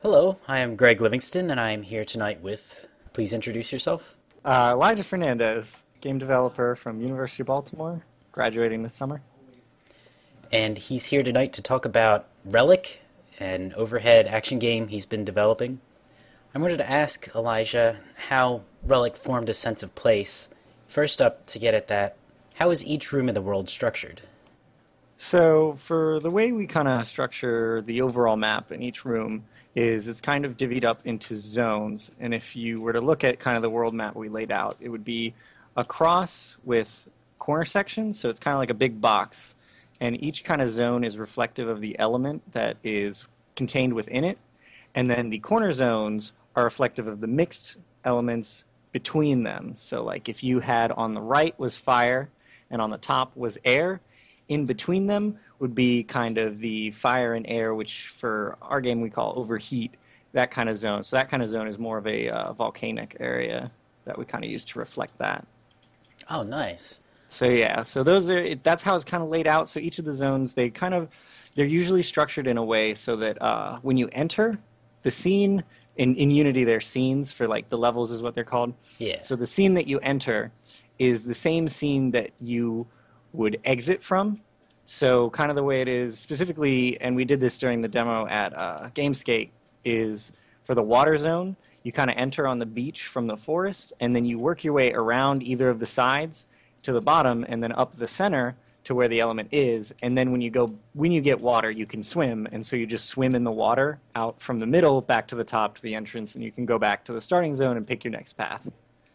Hello, I am Greg Livingston, and I am here tonight with. Please introduce yourself. Elijah Fernandez, game developer from University of Baltimore, graduating this summer. And he's here tonight to talk about Relic, an overhead action game he's been developing. I wanted to ask Elijah how Relic formed a sense of place. First up, to get at that, how is each room in the world structured? So for the way we kind of structure the overall map in each room is it's kind of divvied up into zones. And if you were to look at kind of the world map we laid out, it would be a cross with corner sections. So it's kind of like a big box. And each kind of zone is reflective of the element that is contained within it. And then the corner zones are reflective of the mixed elements between them. So like if you had on the right was fire and on the top was air, in between them would be kind of the fire and air, which for our game we call overheat, that kind of zone. So that kind of zone is more of a volcanic area that we kind of use to reflect that. Oh, nice. So yeah, so that's how it's kind of laid out. So each of the zones, they're usually structured in a way so that when you enter the scene, in Unity they're scenes for like the levels is what they're called. Yeah. So the scene that you enter is the same scene that you would exit from. So kind of the way it is specifically, and we did this during the demo at Gamescape, is for the water zone, you kind of enter on the beach from the forest, and then you work your way around either of the sides to the bottom, and then up the center to where the element is. And then when you get water, you can swim, and so you just swim in the water out from the middle back to the top to the entrance, and you can go back to the starting zone and pick your next path.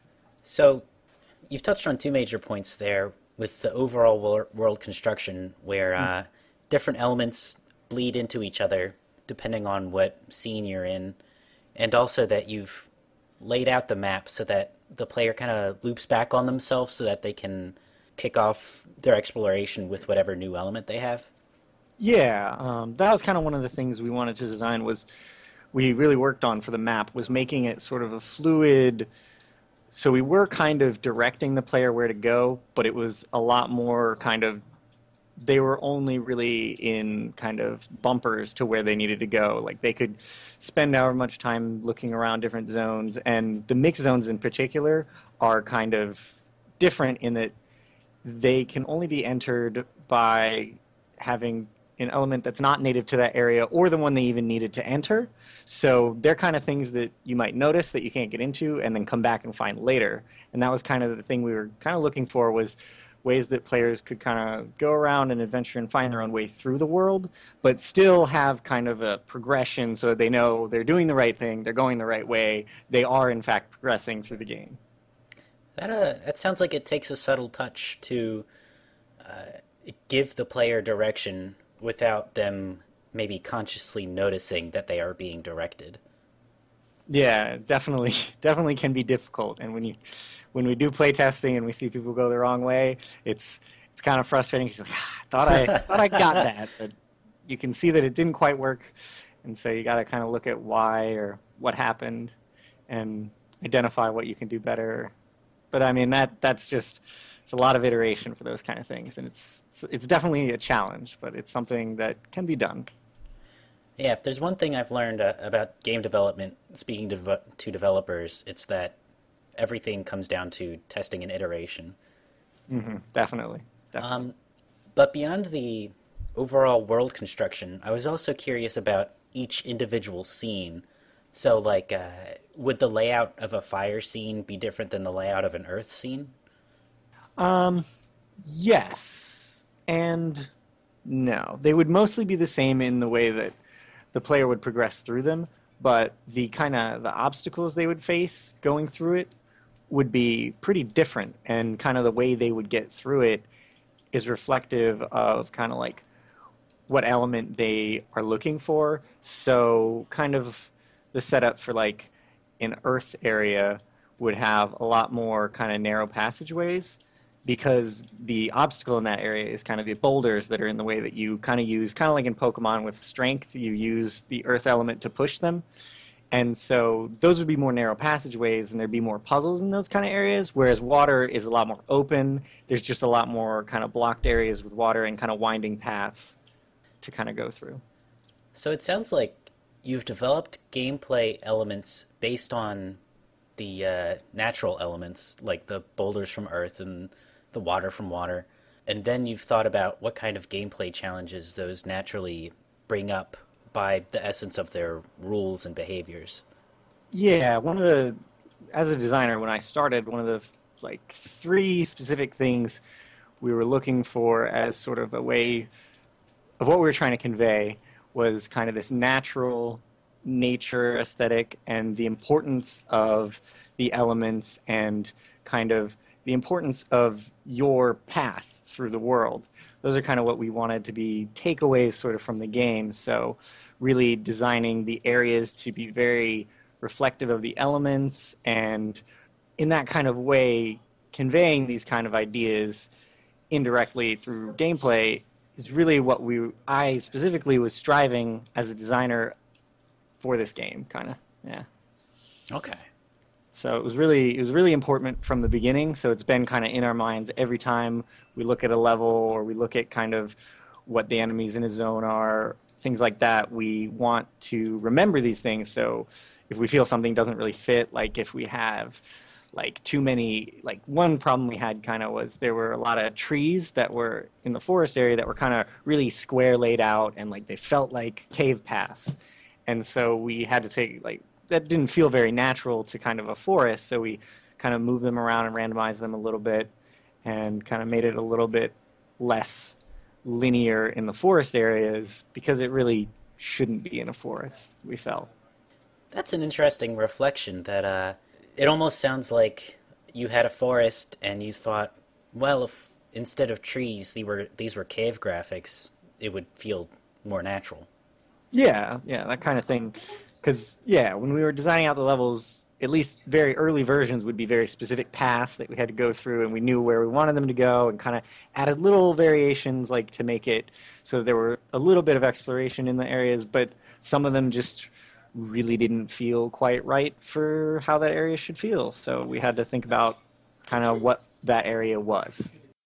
So, you've touched on two major points there with the overall world construction, where different elements bleed into each other depending on what scene you're in, and also that you've laid out the map so that the player kind of loops back on themselves so that they can kick off their exploration with whatever new element they have. Yeah, that was kind of one of the things we wanted to design we really worked on for the map was making it sort of a fluid. So we were kind of directing the player where to go, but it was a lot more kind of, they were only really in kind of bumpers to where they needed to go. Like they could spend however much time looking around different zones, and the mixed zones in particular are kind of different in that they can only be entered by having an element that's not native to that area or the one they even needed to enter. So they're kind of things that you might notice that you can't get into and then come back and find later. And that was kind of the thing we were kind of looking for, was ways that players could kind of go around and adventure and find their own way through the world, but still have kind of a progression so they know they're doing the right thing, they're going the right way, they are in fact progressing through the game. That sounds like it takes a subtle touch to give the player direction without them maybe consciously noticing that they are being directed. Yeah, definitely, definitely can be difficult. And when we do play testing and we see people go the wrong way, it's kind of frustrating. Because I thought I got that, but you can see that it didn't quite work, and so you got to kind of look at why or what happened, and identify what you can do better. But I mean that's just, it's a lot of iteration for those kind of things, and it's definitely a challenge, but it's something that can be done. Yeah, if there's one thing I've learned about game development, speaking to developers, it's that everything comes down to testing and iteration. Mm-hmm, definitely. But beyond the overall world construction, I was also curious about each individual scene. So, like, would the layout of a fire scene be different than the layout of an earth scene? Yes and no. They would mostly be the same in the way that the player would progress through them, but the obstacles they would face going through it would be pretty different, and kind of the way they would get through it is reflective of kind of like what element they are looking for. So kind of the setup for like an earth area would have a lot more kind of narrow passageways, because the obstacle in that area is kind of the boulders that are in the way that you kind of use, kind of like in Pokemon with strength, you use the earth element to push them. And so those would be more narrow passageways, and there'd be more puzzles in those kind of areas, whereas water is a lot more open. There's just a lot more kind of blocked areas with water and kind of winding paths to kind of go through. So it sounds like you've developed gameplay elements based on the natural elements, like the boulders from Earth and the water from water, and then you've thought about what kind of gameplay challenges those naturally bring up by the essence of their rules and behaviors. Yeah, as a designer, when I started, one of the like three specific things we were looking for as sort of a way of what we were trying to convey was kind of this natural nature aesthetic and the importance of the elements and kind of the importance of your path through the world. Those are kind of what we wanted to be takeaways sort of from the game. So really designing the areas to be very reflective of the elements and in that kind of way conveying these kind of ideas indirectly through gameplay is really what I specifically was striving as a designer for this game, kind of. Yeah. Okay. So it was really important from the beginning. So it's been kind of in our minds every time we look at a level or we look at kind of what the enemies in a zone are, things like that. We want to remember these things. So if we feel something doesn't really fit, like if we have like too many, like one problem we had kind of was there were a lot of trees that were in the forest area that were kind of really square laid out and like they felt like cave paths. And so we had to take like that didn't feel very natural to kind of a forest, so we kind of moved them around and randomized them a little bit and kind of made it a little bit less linear in the forest areas because it really shouldn't be in a forest, we felt. That's an interesting reflection that it almost sounds like you had a forest and you thought, well, if instead of trees these were cave graphics, it would feel more natural. Yeah, that kind of thing. Because, yeah, when we were designing out the levels, at least very early versions would be very specific paths that we had to go through, and we knew where we wanted them to go, and kind of added little variations like to make it so there were a little bit of exploration in the areas, but some of them just really didn't feel quite right for how that area should feel. So we had to think about kind of what that area was.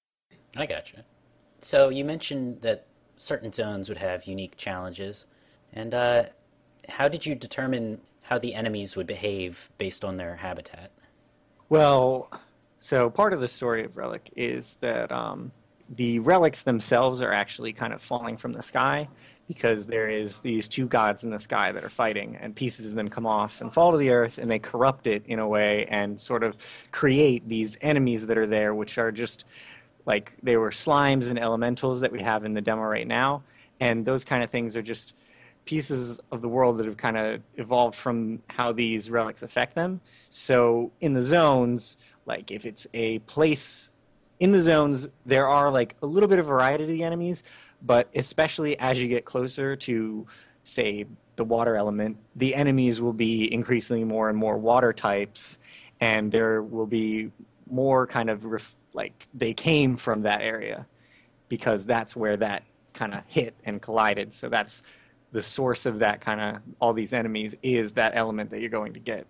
I gotcha. So you mentioned that certain zones would have unique challenges, and how did you determine how the enemies would behave based on their habitat? Well, so part of the story of Relic is that the relics themselves are actually kind of falling from the sky because there is these two gods in the sky that are fighting, and pieces of them come off and fall to the earth, and they corrupt it in a way and sort of create these enemies that are there, which are just like they were slimes and elementals that we have in the demo right now, and those kind of things are just pieces of the world that have kind of evolved from how these relics affect them. So in the zones, like if it's a place in the zones, there are like a little bit of variety to the enemies, but especially as you get closer to, say, the water element, the enemies will be increasingly more and more water types, and there will be more kind of like they came from that area because that's where that kind of hit and collided. So that's the source of that kind of all these enemies is that element that you're going to get.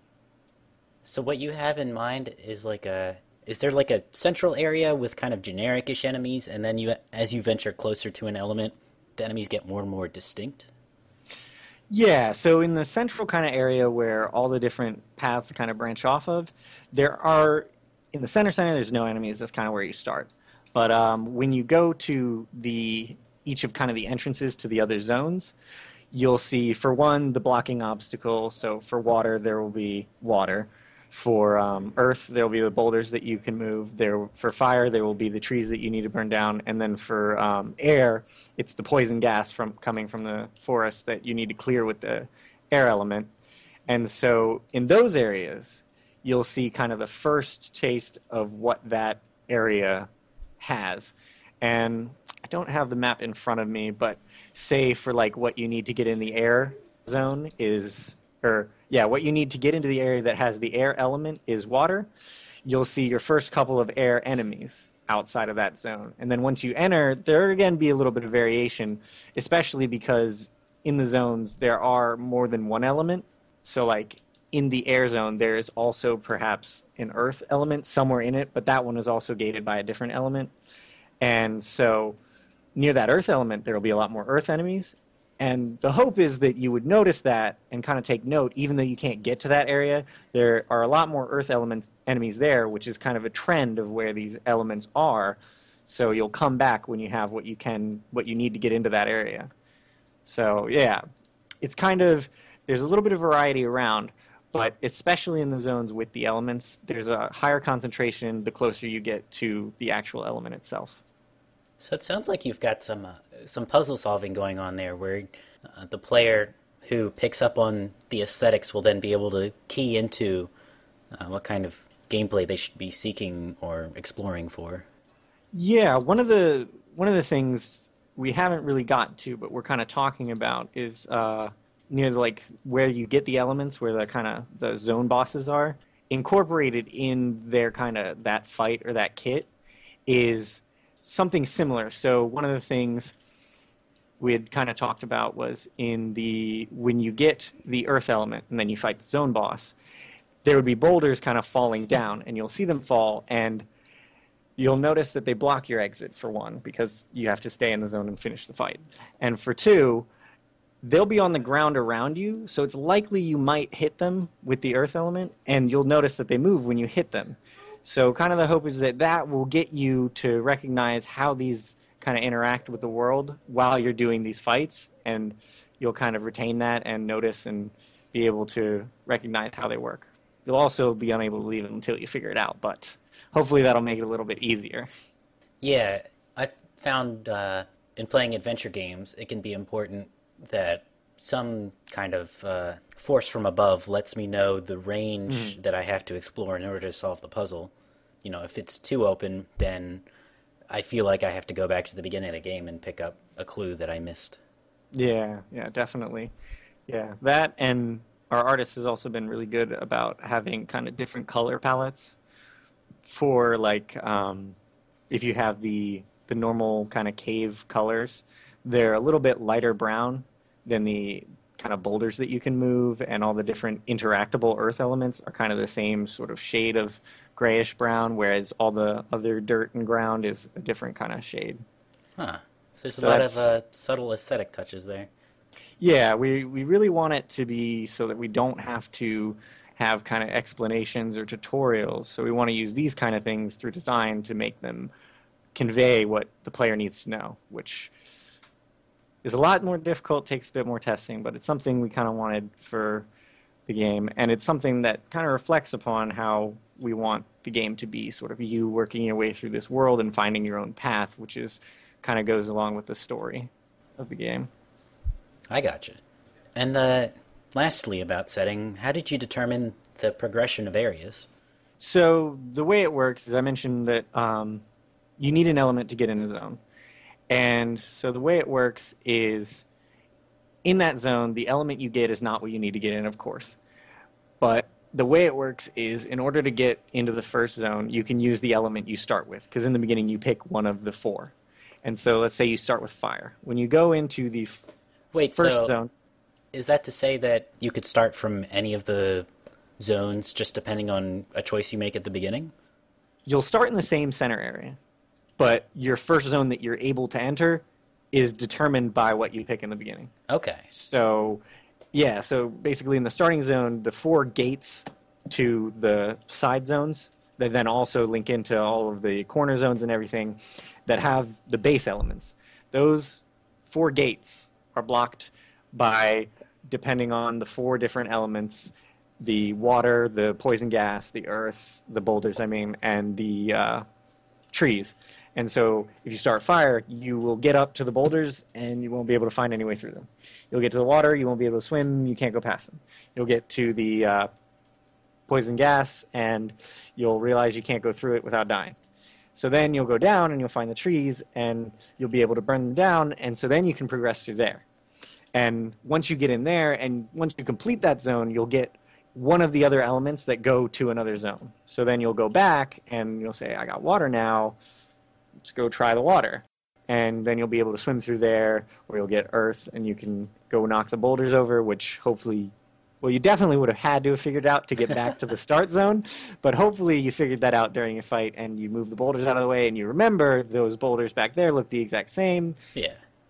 So what you have in mind is is there like a central area with kind of generic-ish enemies, and then as you venture closer to an element, the enemies get more and more distinct? Yeah, so in the central kind of area where all the different paths kind of branch off of, in the center, there's no enemies. That's kind of where you start. But when you go to each of kind of the entrances to the other zones, you'll see, for one, the blocking obstacle. So for water, there will be water. For earth, there will be the boulders that you can move. For fire, there will be the trees that you need to burn down. And then for air, it's the poison gas coming from the forest that you need to clear with the air element. And so in those areas, you'll see kind of the first taste of what that area has. And I don't have the map in front of me, but say for like what you need to get in the air zone what you need to get into the area that has the air element is water. You'll see your first couple of air enemies outside of that zone. And then once you enter, there again be a little bit of variation, especially because in the zones there are more than one element. So like in the air zone, there is also perhaps an earth element somewhere in it, but that one is also gated by a different element. And so near that earth element, there will be a lot more earth enemies. And the hope is that you would notice that and kind of take note, even though you can't get to that area. There are a lot more Earth enemies there, which is kind of a trend of where these elements are. So you'll come back when you have what you need to get into that area. So yeah, it's kind of, there's a little bit of variety around, but especially in the zones with the elements, there's a higher concentration the closer you get to the actual element itself. So it sounds like you've got some puzzle solving going on there, where the player who picks up on the aesthetics will then be able to key into what kind of gameplay they should be seeking or exploring for. Yeah, one of the things we haven't really gotten to, but we're kind of talking about, is near like where you get the elements, where the zone bosses are. Incorporated in their kind of that fight or that kit is something similar. So one of the things we had kind of talked about was when you get the earth element and then you fight the zone boss, there would be boulders kind of falling down, and you'll see them fall, and you'll notice that they block your exit, for one, because you have to stay in the zone and finish the fight. And for two, they'll be on the ground around you, so it's likely you might hit them with the earth element, and you'll notice that they move when you hit them. So kind of the hope is that will get you to recognize how these kind of interact with the world while you're doing these fights, and you'll kind of retain that and notice and be able to recognize how they work. You'll also be unable to leave them until you figure it out, but hopefully that'll make it a little bit easier. Yeah, I found in playing adventure games, it can be important that some kind of force from above lets me know the range that I have to explore in order to solve the puzzle. You know, if it's too open, then I feel like I have to go back to the beginning of the game and pick up a clue that I missed. Yeah, definitely. Yeah, that, and our artist has also been really good about having kind of different color palettes for, like, if you have the normal kind of cave colors, they're a little bit lighter brown than the kind of boulders that you can move, and all the different interactable earth elements are kind of the same sort of shade of grayish brown, whereas all the other dirt and ground is a different kind of shade. Huh. So there's a lot of subtle aesthetic touches there. Yeah, we really want it to be so that we don't have to have kind of explanations or tutorials. So we want to use these kind of things through design to make them convey what the player needs to know, which is a lot more difficult, takes a bit more testing, but it's something we kind of wanted for the game, and it's something that kind of reflects upon how we want the game to be, sort of you working your way through this world and finding your own path, which is kind of goes along with the story of the game. I gotcha. And lastly, about setting, how did you determine the progression of areas? So the way it works is I mentioned that you need an element to get in the zone. And so the way it works is in that zone, the element you get is not what you need to get in, of course. But the way it works is in order to get into the first zone, you can use the element you start with, because in the beginning you pick one of the four. And so let's say you start with fire. When you go into the first zone... Is that to say that you could start from any of the zones just depending on a choice you make at the beginning? You'll start in the same center area, but your first zone that you're able to enter is determined by what you pick in the beginning. Okay. So, yeah, so basically in the starting zone, the 4 gates to the side zones that then also link into all of the corner zones and everything that have the base elements. Those 4 gates are blocked by, depending on the 4 different elements, the water, the poison gas, the earth, the boulders, and the trees. And so if you start fire, you will get up to the boulders and you won't be able to find any way through them. You'll get to the water, you won't be able to swim, you can't go past them. You'll get to the poison gas and you'll realize you can't go through it without dying. So then you'll go down and you'll find the trees and you'll be able to burn them down, and so then you can progress through there. And once you get in there and once you complete that zone, you'll get one of the other elements that go to another zone. So then you'll go back and you'll say, I got water now, let's go try the water. And then you'll be able to swim through there, or you'll get earth and you can go knock the boulders over, which hopefully, well, you definitely would have had to have figured out to get back to the start zone, but hopefully you figured that out during your fight and you move the boulders out of the way and you remember those boulders back there look the exact same. Yeah.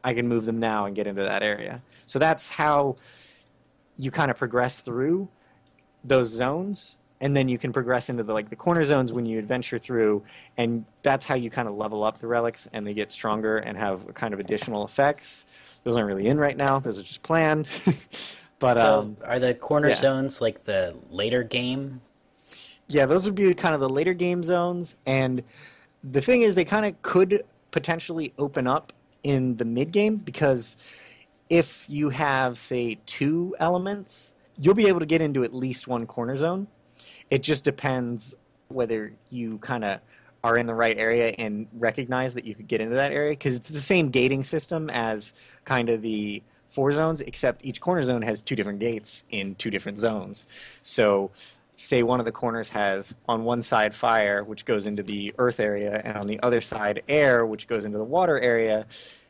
I can move them now and get into that area. So that's how you kind of progress through those zones, and then you can progress into the corner zones when you adventure through, and that's how you kind of level up the relics, and they get stronger and have kind of additional effects. Those aren't really in right now; those are just planned. But so, are the corner zones like the later game? Yeah, those would be kind of the later game zones, and the thing is, they kind of could potentially open up in the mid game, because if you have, say, 2 elements, you'll be able to get into at least one corner zone. It just depends whether you kind of are in the right area and recognize that you could get into that area, because it's the same gating system as kind of the 4 zones, except each corner zone has 2 different gates in 2 different zones. So say one of the corners has on one side fire, which goes into the earth area, and on the other side air, which goes into the water area.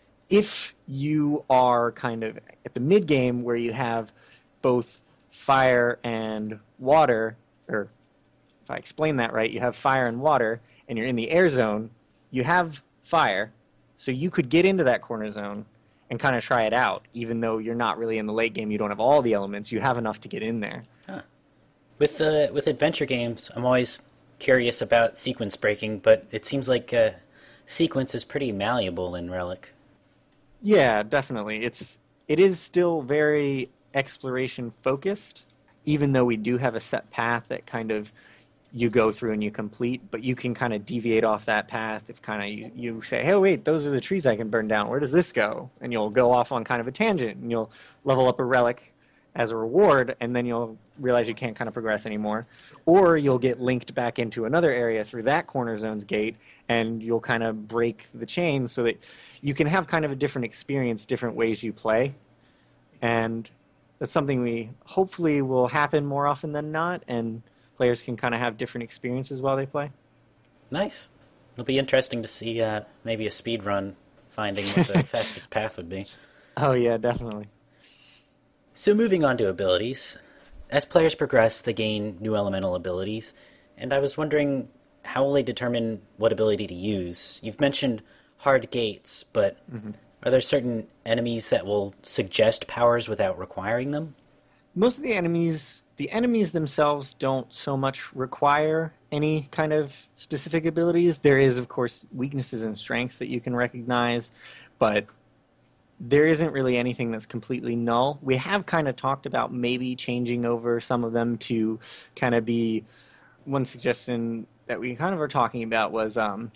If you are kind of at the mid game where you have both fire and water, or if I explain that right, you have fire and water, and you're in the air zone, you have fire, so you could get into that corner zone and kind of try it out. Even though you're not really in the late game, you don't have all the elements, you have enough to get in there. Huh. With adventure games, I'm always curious about sequence breaking, but it seems like sequence is pretty malleable in Relic. Yeah, definitely. It is still very exploration focused, even though we do have a set path that kind of you go through and you complete, but you can kind of deviate off that path if kind of you say, hey, wait, those are the trees I can burn down. Where does this go? And you'll go off on kind of a tangent, and you'll level up a relic as a reward, and then you'll realize you can't kind of progress anymore. Or you'll get linked back into another area through that corner zone's gate, and you'll kind of break the chain so that you can have kind of a different experience, different ways you play. And that's something we hopefully will happen more often than not, and players can kind of have different experiences while they play. Nice. It'll be interesting to see maybe a speed run finding what the fastest path would be. Oh yeah, definitely. So moving on to abilities. As players progress, they gain new elemental abilities, and I was wondering, how will they determine what ability to use? You've mentioned hard gates, but are there certain enemies that will suggest powers without requiring them? Most of the enemies themselves don't so much require any kind of specific abilities. There is, of course, weaknesses and strengths that you can recognize, but there isn't really anything that's completely null. We have kind of talked about maybe changing over some of them to kind of be... One suggestion that we kind of were talking about was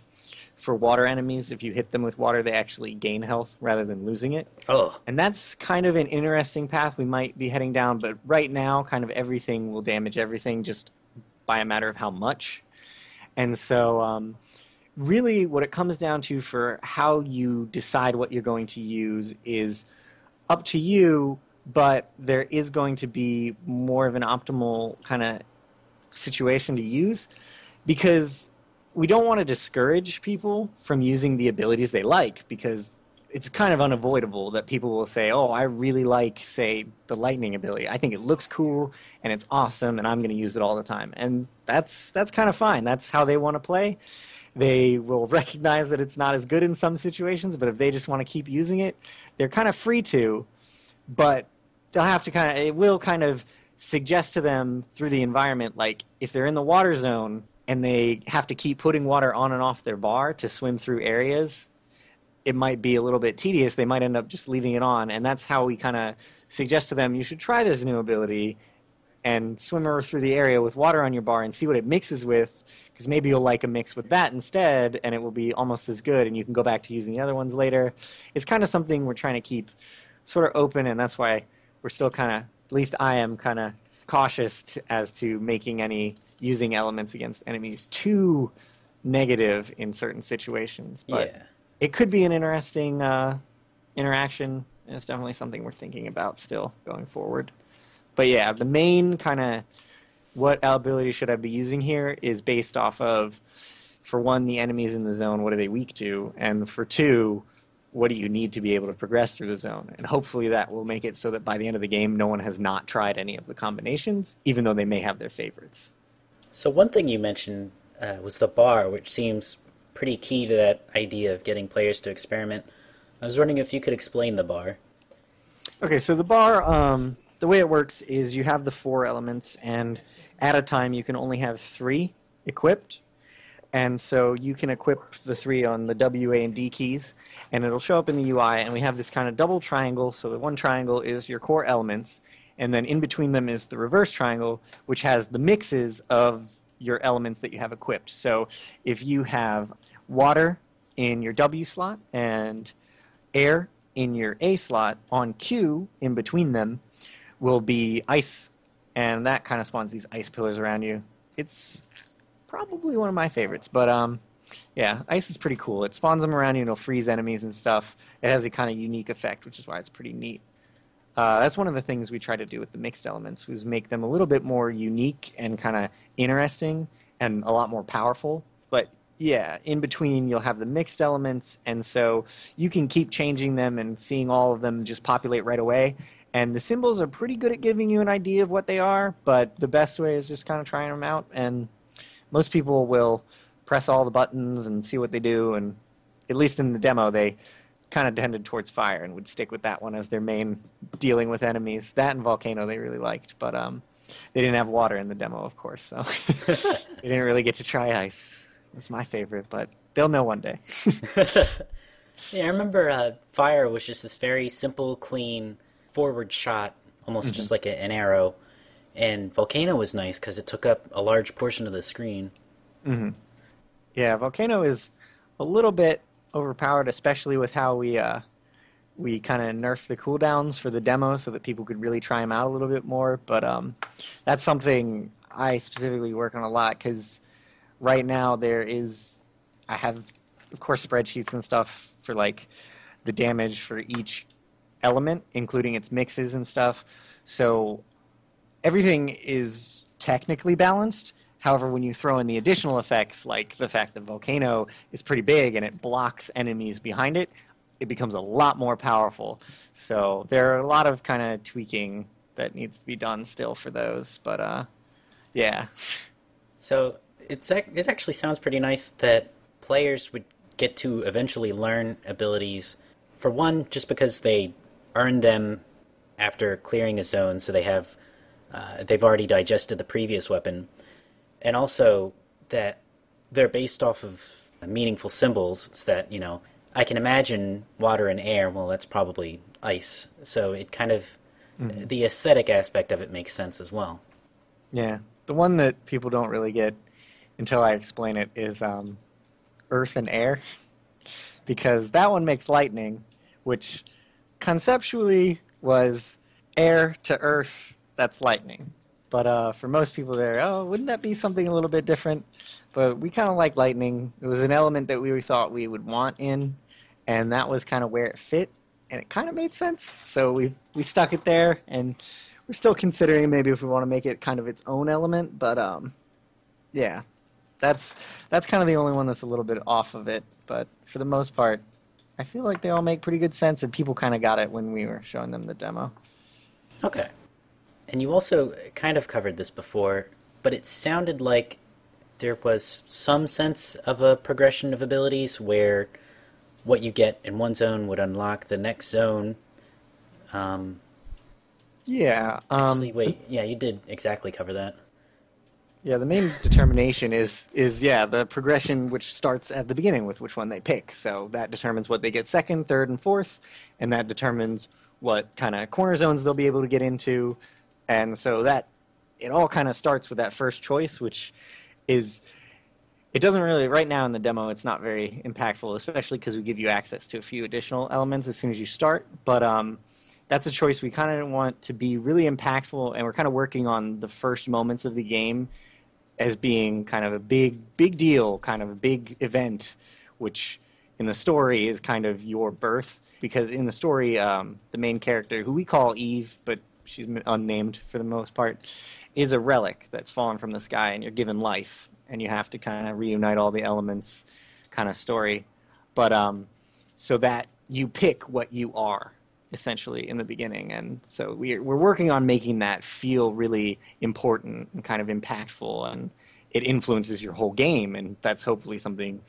for water enemies, if you hit them with water, they actually gain health rather than losing it. Oh. And that's kind of an interesting path we might be heading down, but right now kind of everything will damage everything just by a matter of how much. And so really what it comes down to for how you decide what you're going to use is up to you, but there is going to be more of an optimal kind of situation to use, because we don't want to discourage people from using the abilities they like, because it's kind of unavoidable that people will say, oh, I really like, say, the lightning ability. I think it looks cool and it's awesome and I'm going to use it all the time. And that's kind of fine. That's how they want to play. They will recognize that it's not as good in some situations, but if they just want to keep using it, they're kind of free to, but they'll have to it will kind of suggest to them through the environment, like if they're in the water zone and they have to keep putting water on and off their bar to swim through areas, it might be a little bit tedious. They might end up just leaving it on, and that's how we kind of suggest to them, you should try this new ability and swim through the area with water on your bar and see what it mixes with, because maybe you'll like a mix with that instead, and it will be almost as good, and you can go back to using the other ones later. It's kind of something we're trying to keep sort of open, and that's why we're still kind of, at least I am kind of cautious as to making any using elements against enemies too negative in certain situations. But yeah. It could be an interesting interaction, and it's definitely something we're thinking about still going forward. But yeah, the main kind of what ability should I be using here is based off of, for one, the enemies in the zone, what are they weak to? And for two, what do you need to be able to progress through the zone? And hopefully that will make it so that by the end of the game, no one has not tried any of the combinations, even though they may have their favorites. So one thing you mentioned was the bar, which seems pretty key to that idea of getting players to experiment. I was wondering if you could explain the bar. Okay, so the bar, the way it works is you have the 4 elements, and at a time you can only have 3 equipped. And so you can equip the 3 on the W, A, and D keys, and it'll show up in the UI, and we have this kind of double triangle. So the one triangle is your core elements, and then in between them is the reverse triangle, which has the mixes of your elements that you have equipped. So if you have water in your W slot and air in your A slot, on Q in between them will be ice, and that kind of spawns these ice pillars around you. It's probably one of my favorites, but yeah, ice is pretty cool. It spawns them around you and it'll freeze enemies and stuff. It has a kind of unique effect, which is why it's pretty neat. That's one of the things we try to do with the mixed elements, was make them a little bit more unique and kind of interesting and a lot more powerful. But yeah, in between you'll have the mixed elements, and so you can keep changing them and seeing all of them just populate right away. And the symbols are pretty good at giving you an idea of what they are, but the best way is just kind of trying them out. And most people will press all the buttons and see what they do, and at least in the demo they kind of tended towards fire and would stick with that one as their main dealing with enemies. That and Volcano they really liked, but they didn't have water in the demo, of course, so they didn't really get to try ice. It's my favorite, but they'll know one day. Yeah, I remember fire was just this very simple, clean, forward shot, almost just like an arrow. And Volcano was nice because it took up a large portion of the screen. Mm-hmm. Yeah, Volcano is a little bit overpowered, especially with how we kind of nerfed the cooldowns for the demo so that people could really try them out a little bit more. But that's something I specifically work on a lot, because right now I have, of course, spreadsheets and stuff for like the damage for each element, including its mixes and stuff. So everything is technically balanced. However, when you throw in the additional effects, like the fact that Volcano is pretty big and it blocks enemies behind it, it becomes a lot more powerful. So there are a lot of kind of tweaking that needs to be done still for those. But yeah. So it actually sounds pretty nice that players would get to eventually learn abilities. For one, just because they earn them after clearing a zone, so they've already digested the previous weapon. And also that they're based off of meaningful symbols, so that, I can imagine water and air, well, that's probably ice. So it kind of, the aesthetic aspect of it makes sense as well. Yeah. The one that people don't really get until I explain it is earth and air, because that one makes lightning, which conceptually was air to earth, that's lightning. But for most people there, wouldn't that be something a little bit different? But we kind of like lightning. It was an element that we thought we would want in, and that was kind of where it fit, and it kind of made sense. So we stuck it there, and we're still considering maybe if we want to make it kind of its own element. But yeah, that's kind of the only one that's a little bit off of it. But for the most part, I feel like they all make pretty good sense, and people kind of got it when we were showing them the demo. Okay. And you also kind of covered this before, but it sounded like there was some sense of a progression of abilities where what you get in one zone would unlock the next zone. Yeah. Actually, wait. Yeah, you did exactly cover that. Yeah, the main determination is the progression, which starts at the beginning with which one they pick. So that determines what they get second, third, and fourth, and that determines what kind of corner zones they'll be able to get into. And so that it all kind of starts with that first choice, which is, it doesn't really, right now in the demo, it's not very impactful, especially because we give you access to a few additional elements as soon as you start. But that's a choice we kind of want to be really impactful, and we're kind of working on the first moments of the game as being kind of a big deal, kind of a big event, which in the story is kind of your birth. Because in the story, the main character, who we call Eve, but she's unnamed for the most part, is a relic that's fallen from the sky, and you're given life, and you have to kind of reunite all the elements kind of story. But so that you pick what you are, essentially, in the beginning. And so we're working on making that feel really important and kind of impactful, and it influences your whole game, and that's hopefully something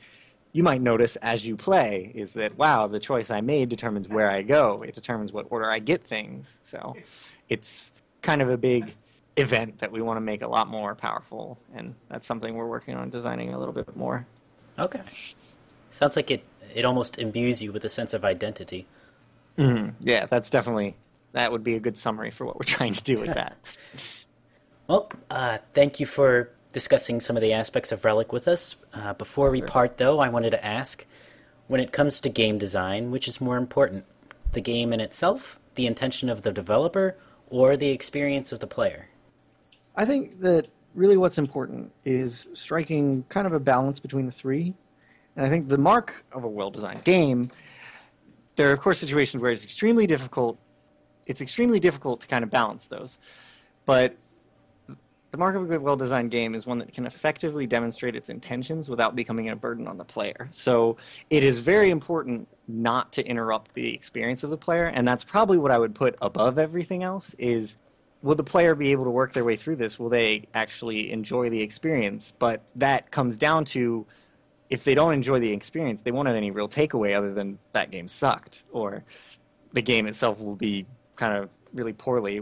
you might notice as you play is that, wow, the choice I made determines where I go. It determines what order I get things. So it's kind of a big event that we want to make a lot more powerful, and that's something we're working on designing a little bit more. Okay. Sounds like it almost imbues you with a sense of identity. Mm-hmm. Yeah, that would be a good summary for what we're trying to do with that. Well, thank you for discussing some of the aspects of Relic with us. Before we part, though, I wanted to ask, when it comes to game design, which is more important, the game in itself, the intention of the developer, or the experience of the player? I think that really what's important is striking kind of a balance between the three. And I think the mark of a well-designed game, there are, of course, situations where it's extremely difficult. It's extremely difficult to kind of balance those. But the mark of a good, well-designed game is one that can effectively demonstrate its intentions without becoming a burden on the player. So it is very important not to interrupt the experience of the player, and that's probably what I would put above everything else is, will the player be able to work their way through this? Will they actually enjoy the experience? But that comes down to, if they don't enjoy the experience, they won't have any real takeaway other than that game sucked, or the game itself will be kind of really poorly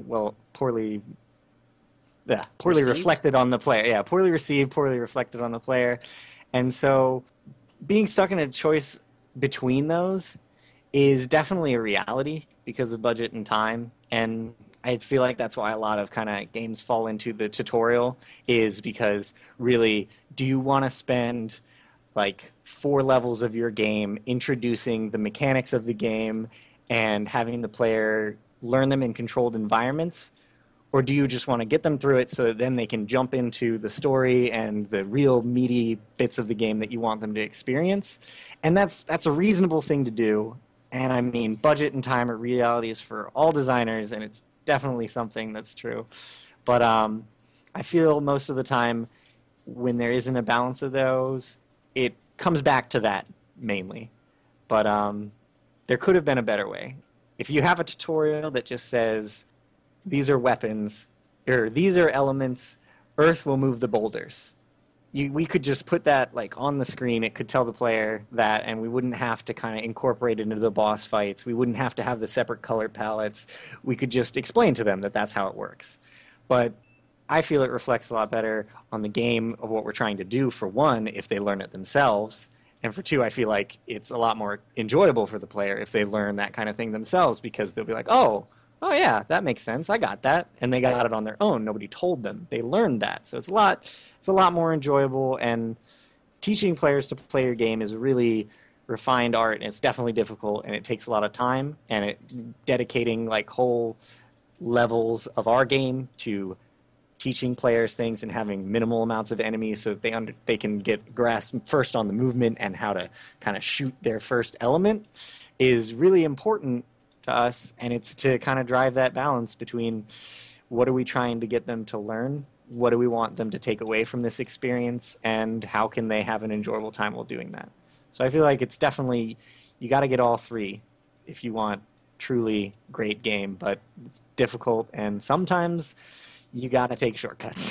reflected on the player. Yeah, poorly received, poorly reflected on the player. And so being stuck in a choice between those is definitely a reality because of budget and time. And I feel like that's why a lot of kind of games fall into the tutorial, is because really, do you want to spend like 4 levels of your game introducing the mechanics of the game and having the player learn them in controlled environments? Or do you just want to get them through it so that then they can jump into the story and the real meaty bits of the game that you want them to experience? And that's a reasonable thing to do. And I mean, budget and time are realities for all designers, and it's definitely something that's true. But I feel most of the time when there isn't a balance of those, it comes back to that mainly. But there could have been a better way. If you have a tutorial that just says, these are weapons, or these are elements, Earth will move the boulders. We could just put that like on the screen. It could tell the player that, and we wouldn't have to kind of incorporate it into the boss fights. We wouldn't have to have the separate color palettes. We could just explain to them that that's how it works. But I feel it reflects a lot better on the game of what we're trying to do, for one, if they learn it themselves. And for two, I feel like it's a lot more enjoyable for the player if they learn that kind of thing themselves, because they'll be like, oh yeah, that makes sense. I got that. And they got it on their own. Nobody told them. They learned that. So it's a lot more enjoyable, and teaching players to play your game is a really refined art, and it's definitely difficult, and it takes a lot of time, and dedicating like whole levels of our game to teaching players things and having minimal amounts of enemies so that they can get grasp first on the movement and how to kind of shoot their first element is really important to us. And it's to kind of drive that balance between what are we trying to get them to learn, what do we want them to take away from this experience, and how can they have an enjoyable time while doing that. So I feel like it's definitely, you got to get all three if you want truly great game, but it's difficult, and sometimes you got to take shortcuts.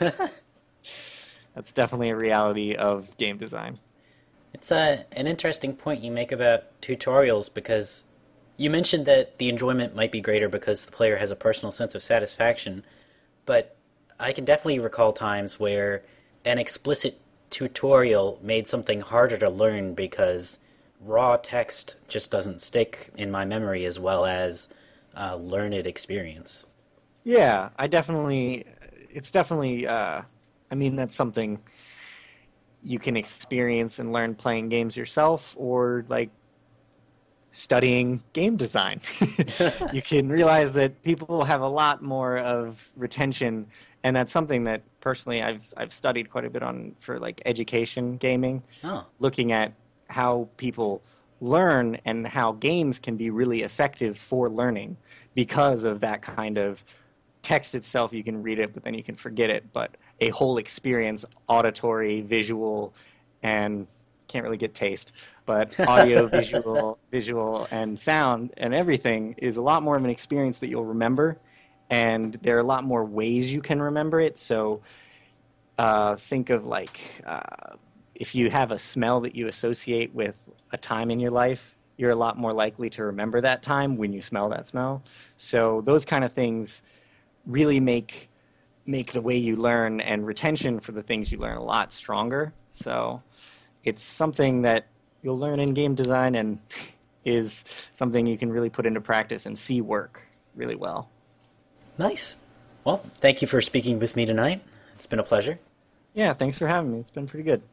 That's definitely a reality of game design. It's an interesting point you make about tutorials, because you mentioned that the enjoyment might be greater because the player has a personal sense of satisfaction, but I can definitely recall times where an explicit tutorial made something harder to learn because raw text just doesn't stick in my memory as well as learned experience. Yeah, that's something you can experience and learn playing games yourself, or like studying game design. You can realize that people have a lot more of retention, and that's something that personally I've studied quite a bit on for like education gaming, looking at how people learn and how games can be really effective for learning because of that kind of text itself. You can read it, but then you can forget it. But a whole experience, auditory, visual, and can't really get taste, but audio, visual, and sound and everything is a lot more of an experience that you'll remember, and there are a lot more ways you can remember it. So think of like if you have a smell that you associate with a time in your life, you're a lot more likely to remember that time when you smell that smell. So those kind of things really make the way you learn and retention for the things you learn a lot stronger. So it's something that you'll learn in game design and is something you can really put into practice and see work really well. Nice. Well, thank you for speaking with me tonight. It's been a pleasure. Yeah, thanks for having me. It's been pretty good.